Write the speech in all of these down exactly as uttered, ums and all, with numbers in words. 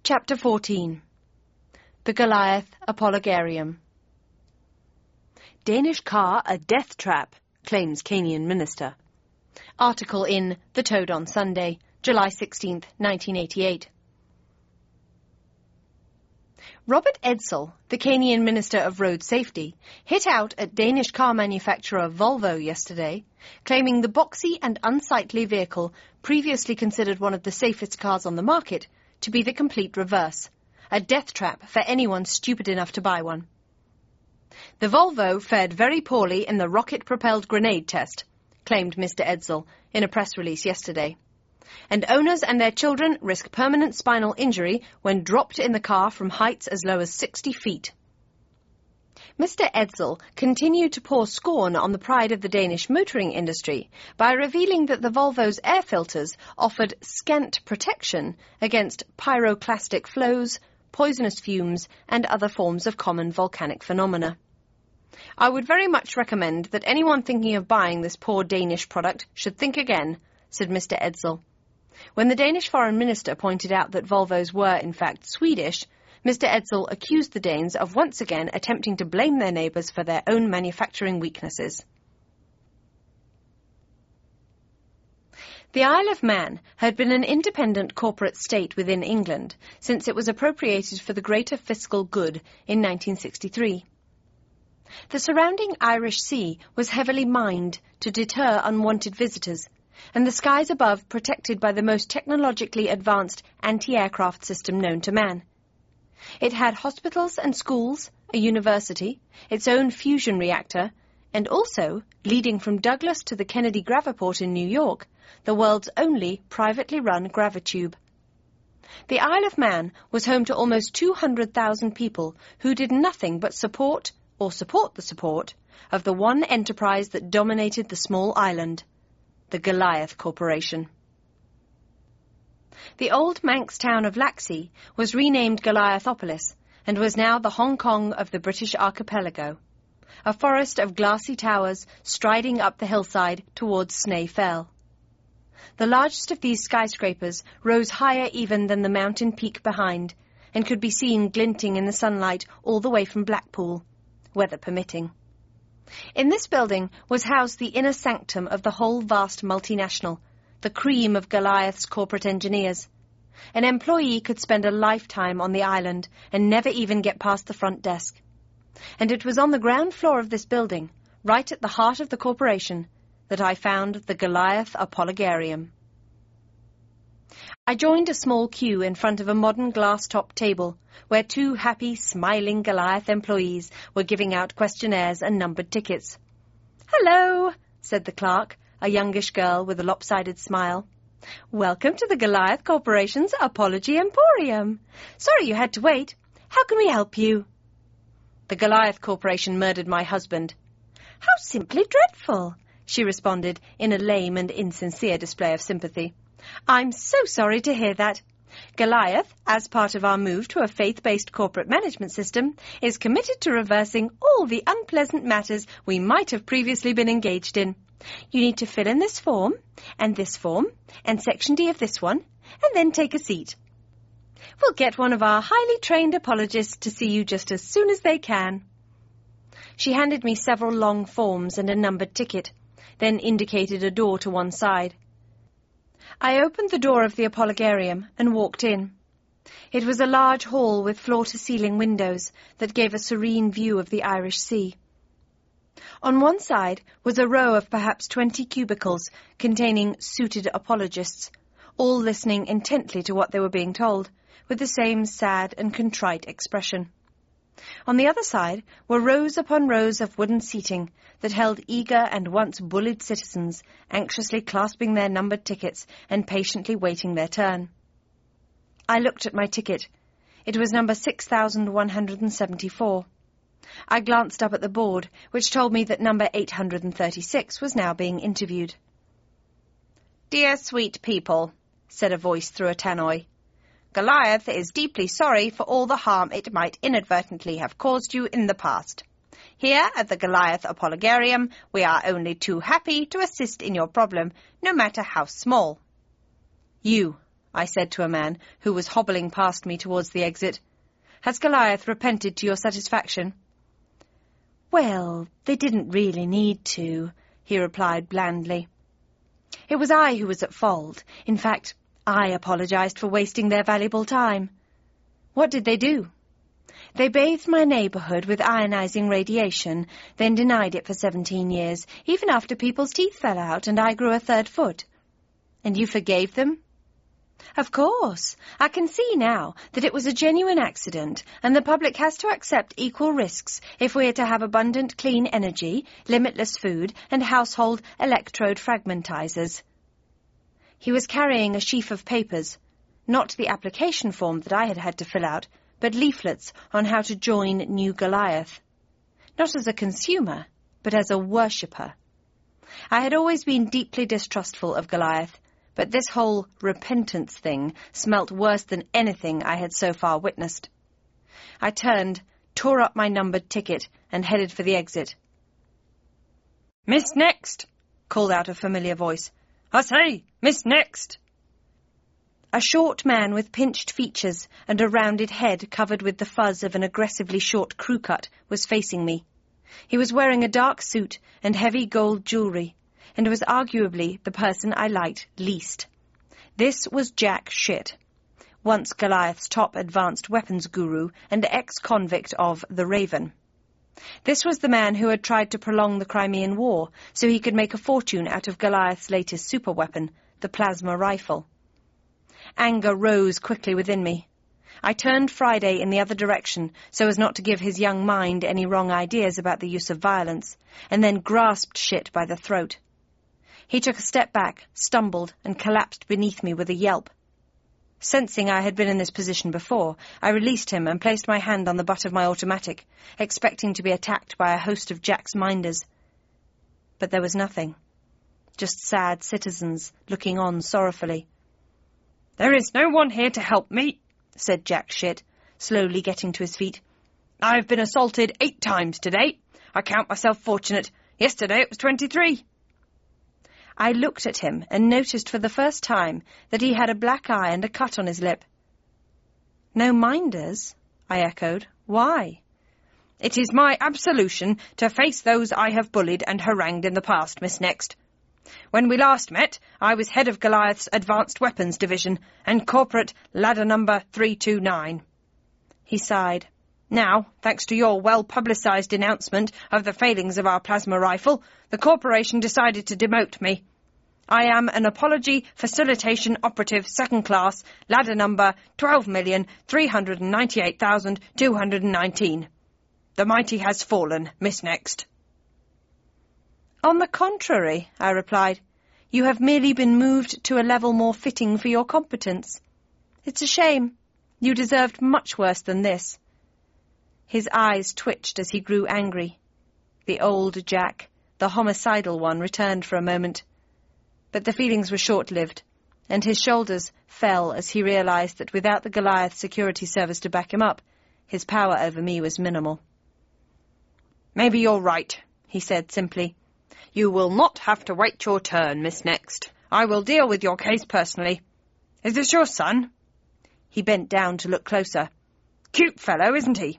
Chapter fourteen. The Goliath Apologarium. Danish car a death trap, claims Kenyan minister. Article in The Toad on Sunday, July sixteenth, nineteen eighty-eight. Robert Edsel, the Kenyan Minister of Road Safety, hit out at Danish car manufacturer Volvo yesterday, claiming the boxy and unsightly vehicle, previously considered one of the safest cars on the market, to be the complete reverse, a death trap for anyone stupid enough to buy one. The Volvo fared very poorly in the rocket-propelled grenade test, claimed Mister Edsel in a press release yesterday, and owners and their children risk permanent spinal injury when dropped in the car from heights as low as sixty feet. Mister Edsel continued to pour scorn on the pride of the Danish motoring industry by revealing that the Volvo's air filters offered scant protection against pyroclastic flows, poisonous fumes, and other forms of common volcanic phenomena. I would very much recommend that anyone thinking of buying this poor Danish product should think again, said Mister Edsel. When the Danish foreign minister pointed out that Volvos were, in fact, Swedish, Mister Edsel accused the Danes of once again attempting to blame their neighbours for their own manufacturing weaknesses. The Isle of Man had been an independent corporate state within England since it was appropriated for the greater fiscal good in nineteen sixty-three. The surrounding Irish Sea was heavily mined to deter unwanted visitors, and the skies above protected by the most technologically advanced anti-aircraft system known to man. It had hospitals and schools, a university, its own fusion reactor, and also, leading from Douglas to the Kennedy Graviport in New York, the world's only privately run gravitube. The Isle of Man was home to almost two hundred thousand people who did nothing but support, or support the support, of the one enterprise that dominated the small island, the Goliath Corporation. The old Manx town of Laxey was renamed Goliathopolis and was now the Hong Kong of the British archipelago, a forest of glassy towers striding up the hillside towards Snae Fell. The largest of these skyscrapers rose higher even than the mountain peak behind and could be seen glinting in the sunlight all the way from Blackpool, weather permitting. In this building was housed the inner sanctum of the whole vast multinational, the cream of Goliath's corporate engineers. An employee could spend a lifetime on the island and never even get past the front desk. And it was on the ground floor of this building, right at the heart of the corporation, that I found the Goliath Apologarium. I joined a small queue in front of a modern glass-top table, where two happy, smiling Goliath employees were giving out questionnaires and numbered tickets. "Hello," said the clerk, a youngish girl with a lopsided smile. "Welcome to the Goliath Corporation's Apology Emporium. Sorry you had to wait. How can we help you?" "The Goliath Corporation murdered my husband." "How simply dreadful," she responded in a lame and insincere display of sympathy. "I'm so sorry to hear that. Goliath, as part of our move to a faith-based corporate management system, is committed to reversing all the unpleasant matters we might have previously been engaged in. You need to fill in this form, and this form, and Section D of this one, and then take a seat. We'll get one of our highly trained apologists to see you just as soon as they can." She handed me several long forms and a numbered ticket, then indicated a door to one side. I opened the door of the Apologarium and walked in. It was a large hall with floor-to-ceiling windows that gave a serene view of the Irish Sea. On one side was a row of perhaps twenty cubicles containing suited apologists, all listening intently to what they were being told, with the same sad and contrite expression. On the other side were rows upon rows of wooden seating that held eager and once bullied citizens, anxiously clasping their numbered tickets and patiently waiting their turn. I looked at my ticket. It was number six thousand one hundred seventy-four. I glanced up at the board, which told me that number eight hundred thirty-six was now being interviewed. "Dear sweet people," said a voice through a tannoy, "Goliath is deeply sorry for all the harm it might inadvertently have caused you in the past. Here at the Goliath Apologarium, we are only too happy to assist in your problem, no matter how small." "You," I said to a man who was hobbling past me towards the exit. "Has Goliath repented to your satisfaction?" "Well, they didn't really need to," he replied blandly. "It was I who was at fault. In fact, I apologized for wasting their valuable time." "What did they do?" "They bathed my neighborhood with ionizing radiation, then denied it for seventeen years, even after people's teeth fell out and I grew a third foot." "And you forgave them?" "Of course. I can see now that it was a genuine accident, and the public has to accept equal risks if we are to have abundant clean energy, limitless food, and household electrode fragmentizers." He was carrying a sheaf of papers, not the application form that I had had to fill out, but leaflets on how to join New Goliath. Not as a consumer, but as a worshipper. I had always been deeply distrustful of Goliath, but this whole repentance thing smelt worse than anything I had so far witnessed. I turned, tore up my numbered ticket, and headed for the exit. "Miss Next!" called out a familiar voice. "I say, Miss Next!" A short man with pinched features and a rounded head covered with the fuzz of an aggressively short crew cut was facing me. He was wearing a dark suit and heavy gold jewellery, and was arguably the person I liked least. This was Jack Schitt, once Goliath's top advanced weapons guru and ex-convict of the Raven. This was the man who had tried to prolong the Crimean War so he could make a fortune out of Goliath's latest superweapon, the plasma rifle. Anger rose quickly within me. I turned Friday in the other direction so as not to give his young mind any wrong ideas about the use of violence, and then grasped Schitt by the throat. He took a step back, stumbled, and collapsed beneath me with a yelp. Sensing I had been in this position before, I released him and placed my hand on the butt of my automatic, expecting to be attacked by a host of Jack's minders. But there was nothing. Just sad citizens looking on sorrowfully. "There is no one here to help me," said Jack Schitt, slowly getting to his feet. "I have been assaulted eight times today. I count myself fortunate. Yesterday it was twenty-three. I looked at him and noticed for the first time that he had a black eye and a cut on his lip. "No minders?" I echoed. "Why?" "It is my absolution to face those I have bullied and harangued in the past, Miss Next. When we last met, I was head of Goliath's Advanced Weapons Division and corporate ladder number three two nine. He sighed. "Now, thanks to your well-publicised denouncement of the failings of our plasma rifle, the corporation decided to demote me. I am an apology facilitation operative second class, ladder number twelve million three hundred ninety-eight thousand two hundred nineteen. The mighty has fallen, Miss Next." "On the contrary," I replied, "you have merely been moved to a level more fitting for your competence. It's a shame. You deserved much worse than this." His eyes twitched as he grew angry. The old Jack, the homicidal one, returned for a moment. But the feelings were short-lived, and his shoulders fell as he realized that without the Goliath security service to back him up, his power over me was minimal. "Maybe you're right," he said simply. "You will not have to wait your turn, Miss Next. I will deal with your case personally. Is this your son?" He bent down to look closer. "Cute fellow, isn't he?"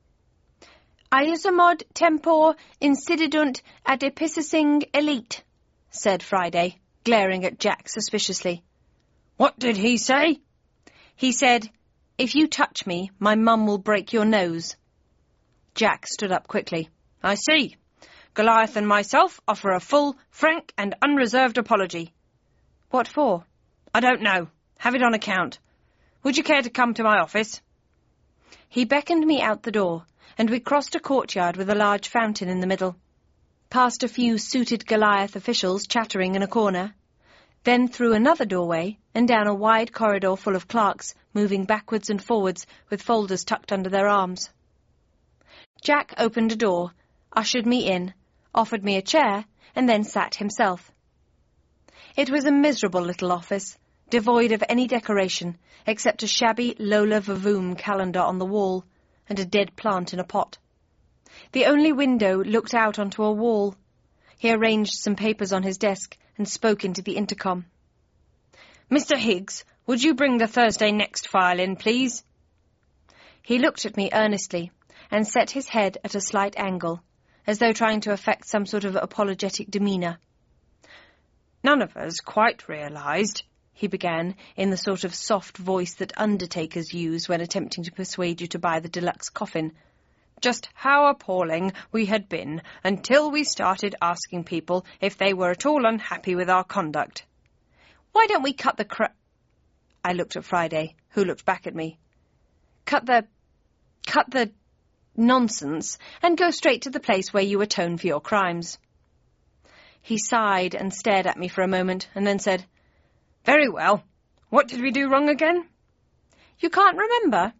"Iusomod tempor incididunt adipiscing elite," said Friday, glaring at Jack suspiciously. "What did he say?" "He said, 'If you touch me, my mum will break your nose.'" Jack stood up quickly. "I see. Goliath and myself offer a full, frank and unreserved apology." "What for?" "I don't know. Have it on account. Would you care to come to my office?" He beckoned me out the door, and we crossed a courtyard with a large fountain in the middle, past a few suited Goliath officials chattering in a corner, then through another doorway and down a wide corridor full of clerks moving backwards and forwards with folders tucked under their arms. Jack opened a door, ushered me in, offered me a chair, and then sat himself. It was a miserable little office, devoid of any decoration except a shabby Lola Vavoom calendar on the wall and a dead plant in a pot. The only window looked out onto a wall. He arranged some papers on his desk and spoke into the intercom. "Mister Higgs would you bring the Thursday next file in, please? He looked at me earnestly and set his head at a slight angle, as though trying to affect some sort of apologetic demeanour. None of us quite realised, he began, in the sort of soft voice that undertakers use when attempting to persuade you to buy the deluxe coffin, just how appalling we had been until we started asking people if they were at all unhappy with our conduct. Why don't we cut the cra... I looked at Friday, who looked back at me. Cut the... cut the... nonsense, and go straight to the place where you atone for your crimes. He sighed and stared at me for a moment, and then said, Very well. What did we do wrong again? You can't remember?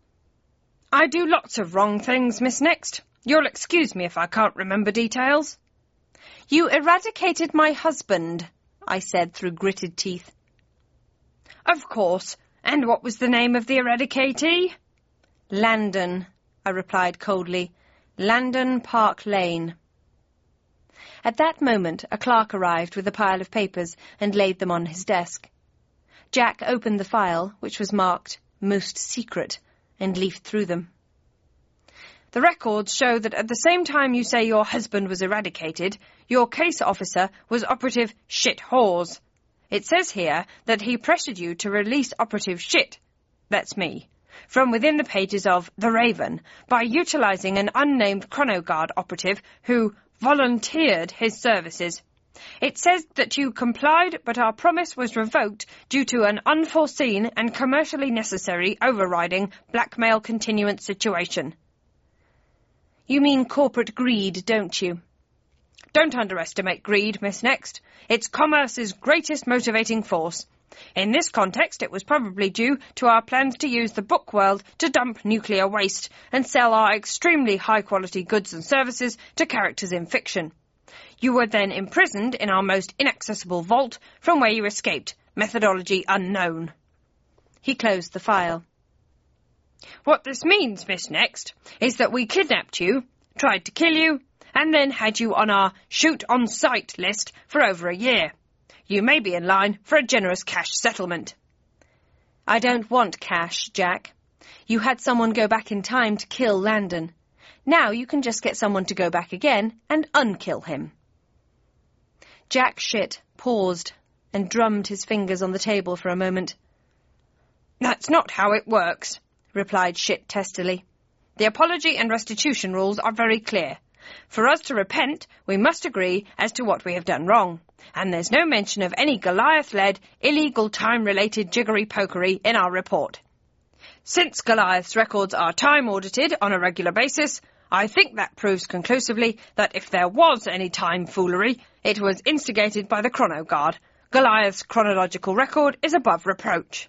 I do lots of wrong things, Miss Next. You'll excuse me if I can't remember details. You eradicated my husband, I said through gritted teeth. Of course. And what was the name of the eradicatee? Landon, I replied coldly. Landon Park Lane. At that moment a clerk arrived with a pile of papers and laid them on his desk. Jack opened the file, which was marked Most Secret, and leafed through them. The records show that at the same time you say your husband was eradicated, your case officer was Operative Shit Hawes. It says here that he pressured you to release Operative Shit, that's me, from within the pages of The Raven by utilising an unnamed Chronoguard operative who volunteered his services. It says that you complied, but our promise was revoked due to an unforeseen and commercially necessary overriding blackmail continuance situation. You mean corporate greed, don't you? Don't underestimate greed, Miss Next. It's commerce's greatest motivating force. In this context, it was probably due to our plans to use the book world to dump nuclear waste and sell our extremely high-quality goods and services to characters in fiction. You were then imprisoned in our most inaccessible vault, from where you escaped, methodology unknown. He closed the file. What this means, Miss Next, is that we kidnapped you, tried to kill you, and then had you on our shoot-on-sight list for over a year. You may be in line for a generous cash settlement. I don't want cash, Jack. You had someone go back in time to kill Landon. Now you can just get someone to go back again and unkill him. Jack Shit paused and drummed his fingers on the table for a moment. That's not how it works, replied Shit testily. The apology and restitution rules are very clear. For us to repent, we must agree as to what we have done wrong, and there's no mention of any Goliath-led, illegal time-related jiggery-pokery in our report. Since Goliath's records are time-audited on a regular basis, I think that proves conclusively that if there was any time-foolery, it was instigated by the Chronoguard. Goliath's chronological record is above reproach.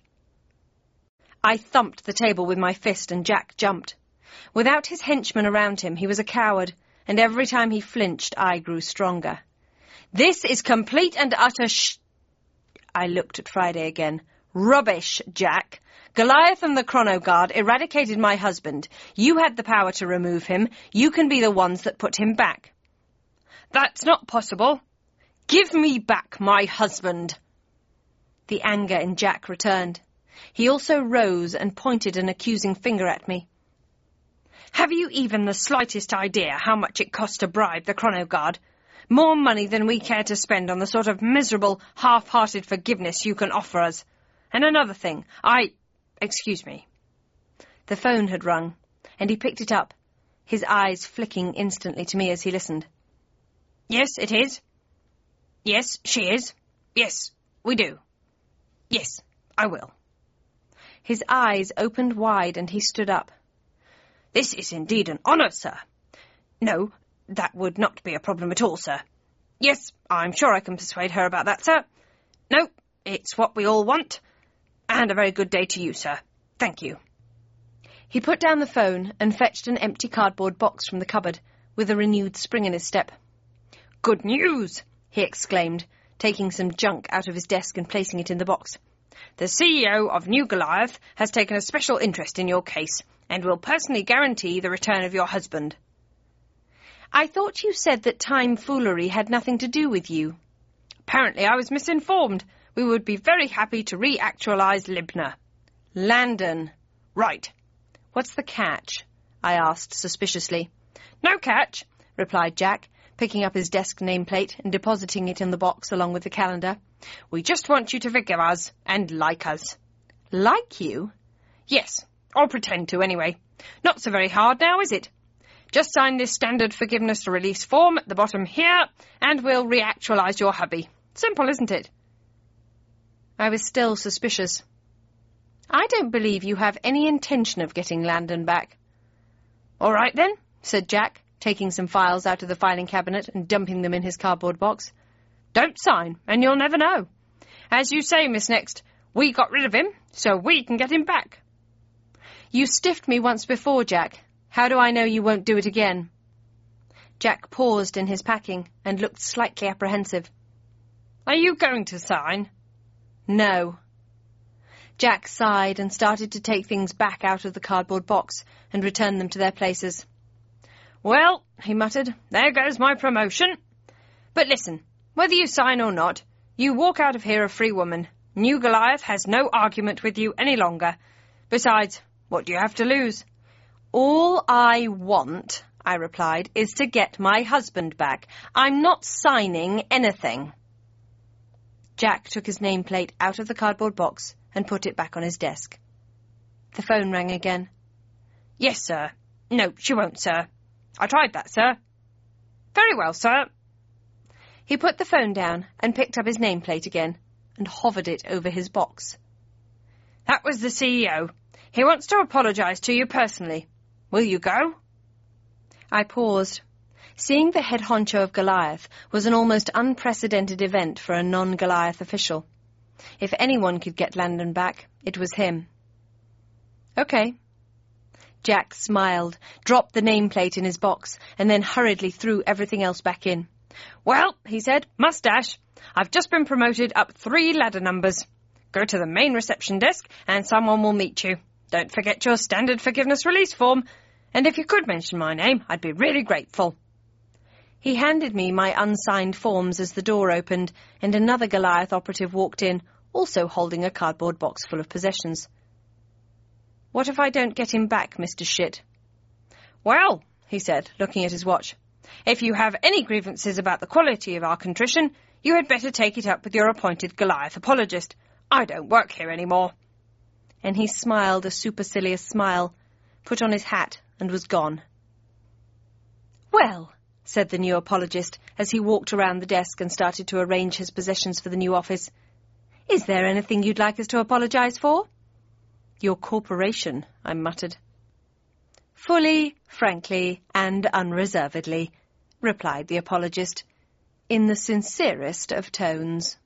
I thumped the table with my fist, and Jack jumped. Without his henchmen around him, he was a coward, and every time he flinched, I grew stronger. This is complete and utter sh... I looked at Friday again. Rubbish, Jack. Goliath and the Chronoguard eradicated my husband. You had the power to remove him. You can be the ones that put him back. That's not possible. Give me back my husband. The anger in Jack returned. He also rose and pointed an accusing finger at me. Have you even the slightest idea how much it costs to bribe the Chronoguard? More money than we care to spend on the sort of miserable, half-hearted forgiveness you can offer us. And another thing, I... Excuse me. The phone had rung, and he picked it up, his eyes flicking instantly to me as he listened. Yes, it is. Yes, she is. Yes, we do. Yes, I will. His eyes opened wide, and he stood up. This is indeed an honour, sir. No, that would not be a problem at all, sir. Yes, I'm sure I can persuade her about that, sir. No, it's what we all want. And a very good day to you, sir. Thank you. He put down the phone and fetched an empty cardboard box from the cupboard, with a renewed spring in his step. Good news, he exclaimed, taking some junk out of his desk and placing it in the box. The C E O of New Goliath has taken a special interest in your case, and will personally guarantee the return of your husband. I thought you said that time-foolery had nothing to do with you. Apparently I was misinformed. we would be very happy to re-actualize Libna. Landon. Right. What's the catch? I asked suspiciously. No catch, replied Jack, picking up his desk nameplate and depositing it in the box along with the calendar. We just want you to forgive us and like us. Like you? Yes, or pretend to anyway. Not so very hard now, is it? Just sign this standard forgiveness release form at the bottom here, and we'll re-actualize your hubby. Simple, isn't it? I was still suspicious. I don't believe you have any intention of getting Landon back. All right, then, said Jack, taking some files out of the filing cabinet and dumping them in his cardboard box. Don't sign, and you'll never know. As you say, Miss Next, we got rid of him, so we can get him back. You stiffed me once before, Jack. How do I know you won't do it again? Jack paused in his packing and looked slightly apprehensive. Are you going to sign? No. Jack sighed and started to take things back out of the cardboard box and return them to their places. Well, he muttered, there goes my promotion. But listen, whether you sign or not, you walk out of here a free woman. New Goliath has no argument with you any longer. Besides, what do you have to lose? All I want, I replied, is to get my husband back. I'm not signing anything. Jack took his nameplate out of the cardboard box and put it back on his desk. The phone rang again. Yes, sir. No, she won't, sir. I tried that, sir. Very well, sir. He put the phone down and picked up his nameplate again and hovered it over his box. That was the C E O. He wants to apologise to you personally. Will you go? I paused. Seeing the head honcho of Goliath was an almost unprecedented event for a non-Goliath official. If anyone could get Landon back, it was him. Okay. Jack smiled, dropped the nameplate in his box, and then hurriedly threw everything else back in. Well, he said, mustache, I've just been promoted up three ladder numbers. Go to the main reception desk and someone will meet you. Don't forget your standard forgiveness release form. And if you could mention my name, I'd be really grateful. He handed me my unsigned forms as the door opened, and another Goliath operative walked in, also holding a cardboard box full of possessions. What if I don't get him back, Mister Shit? Well, he said, looking at his watch, if you have any grievances about the quality of our contrition, you had better take it up with your appointed Goliath apologist. I don't work here any more. And he smiled a supercilious smile, put on his hat, and was gone. Well, said the new apologist as he walked around the desk and started to arrange his possessions for the new office. Is there anything you'd like us to apologise for? Your corporation, I muttered. Fully, frankly, and unreservedly, replied the apologist, in the sincerest of tones.